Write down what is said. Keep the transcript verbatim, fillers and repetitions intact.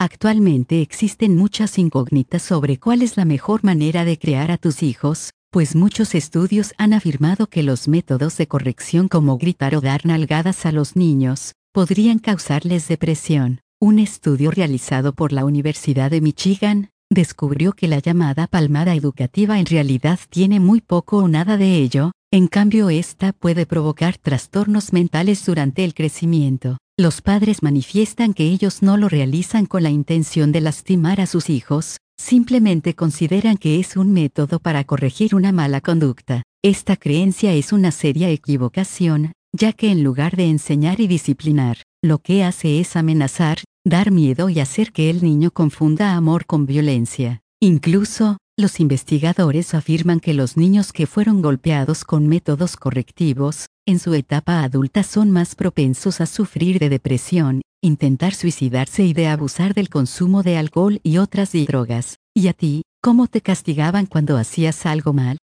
Actualmente existen muchas incógnitas sobre cuál es la mejor manera de criar a tus hijos, pues muchos estudios han afirmado que los métodos de corrección como gritar o dar nalgadas a los niños, podrían causarles depresión. Un estudio realizado por la Universidad de Michigan, descubrió que la llamada palmada educativa en realidad tiene muy poco o nada de ello, en cambio esta puede provocar trastornos mentales durante el crecimiento. Los padres manifiestan que ellos no lo realizan con la intención de lastimar a sus hijos, simplemente consideran que es un método para corregir una mala conducta. Esta creencia es una seria equivocación, ya que en lugar de enseñar y disciplinar, lo que hace es amenazar, dar miedo y hacer que el niño confunda amor con violencia. Incluso, los investigadores afirman que los niños que fueron golpeados con métodos correctivos, en su etapa adulta son más propensos a sufrir de depresión, intentar suicidarse y de abusar del consumo de alcohol y otras drogas. ¿Y a ti, cómo te castigaban cuando hacías algo mal?